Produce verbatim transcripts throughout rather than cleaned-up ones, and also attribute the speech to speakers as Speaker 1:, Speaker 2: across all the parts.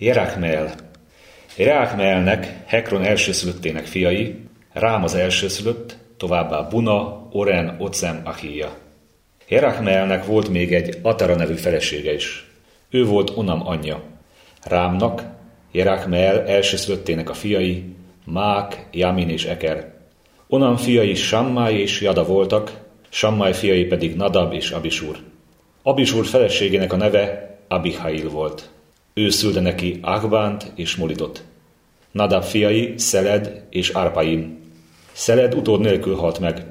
Speaker 1: Jerakmeel. Jerakmeelnek, Hekron elsőszülöttének fiai, Rám az elsőszülött, továbbá Buna, Oren, Ocem, Achija. Jerakmeelnek volt még egy Atara nevű felesége is. Ő volt Onam anyja. Rámnak, Jerakmeel elsőszülöttének a fiai, Mák, Jamin és Eker. Onam fiai Sammáj és Jada voltak, Sammáj fiai pedig Nadab és Abisúr. Abisúr feleségének a neve Abihail volt. Ő szülte neki Akbánt és Molidot. Nadab fiai Szeled és Arpaim. Szeled utód nélkül halt meg.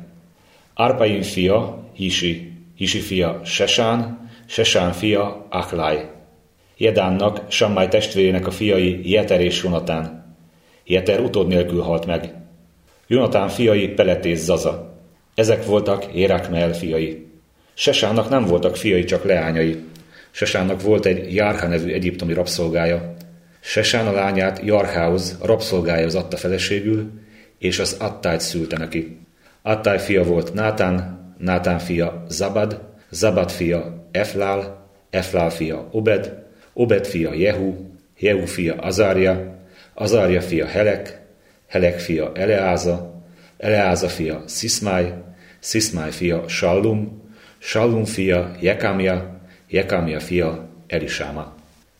Speaker 1: Arpaim fia Hisi, Hisi fia Sesán, Sesán fia Achlai. Jedánnak, Sammáj testvérének a fiai Jeter és Jonatán. Jeter utód nélkül halt meg. Jonatán fiai Pelet és Zaza. Ezek voltak Jerakmeel fiai. Sesánnak nem voltak fiai, csak leányai. Sesánnak volt egy Járha nevű egyiptomi rabszolgája. Sesán a lányát Jarhához, a rabszolgájához adta feleségül, és az Attájt szülte neki. Attáj fia volt Nátán, Nátán fia Zabad, Zabad fia Eflál, Eflál fia Obed, Obed fia Jehu, Jehu fia Azárja, Azárja fia Helek, Helek fia Eleáza, Eleáza fia Sziszmáj, Sziszmáj fia Sallum, Sallum fia Jekámia, Jekámia fia Elisáma.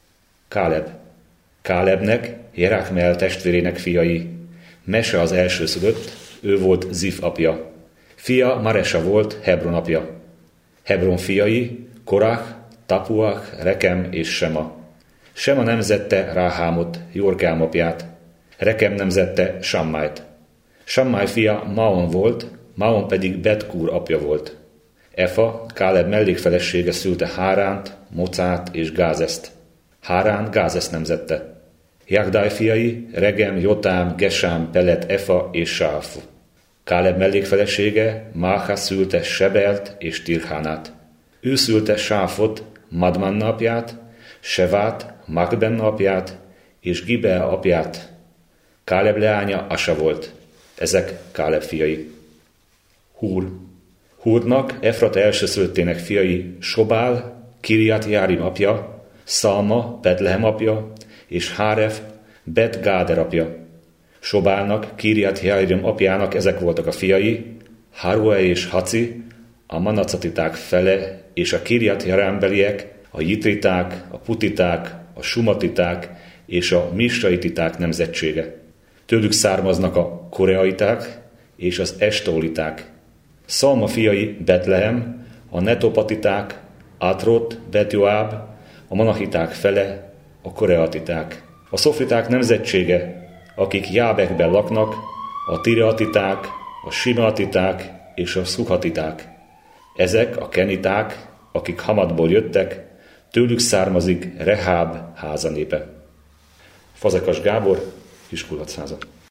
Speaker 1: Káleb. Kálebnek, Jerakmeel testvérének fiai. Mese az elsőszülött, ő volt Zif apja. Fia Maresa volt, Hebron apja. Hebron fiai, Korach, Tapuach, Rekem és Sema. Sema nemzette Ráhámot, Jorkám apját. Rekem nemzette Sammájt. Sammáj fia Maon volt, Maon pedig Betkúr apja volt. Efa, Káleb mellékfelesége szülte Háránt, Mocát és Gázeszt. Hárán Gázeszt nemzette. Jagdáj fiai, Regem, Jotám, Gesám, Pelet, Efa és Sáf. Káleb mellékfelesége Máha szülte Sebelt és Tirhánát. Ő szülte Sáfot, Madmanna apját, Sevát, Makbenna apját és Gibea apját. Káleb leánya Asa volt. Ezek Káleb fiai. Húr. Húrnak, Efrata elsőszülöttének fiai Sobál, Kiriat Járim apja, Szalma, Betlehem apja, és Háref, Bet Gáder apja. Sobálnak, Kiriat Járim apjának ezek voltak a fiai, Harue és Haci, a manacatiták fele, és a Kiriat Járámbeliek, a jitriták, a putiták, a sumatiták és a misraititák nemzetsége. Tőlük származnak a koreaiták és az estoliták. Szalma fiai Betlehem, a netopatiták, Átrot, Bet-Joáb, a manahiták fele, a koreatiták. A szofriták nemzetsége, akik Jábekben laknak, a tireatiták, a simeatiták és a szuhatiták. Ezek a keniták, akik Hamatból jöttek, tőlük származik Reháb házanépe. Fazekas Gábor, Kiskulatszáza.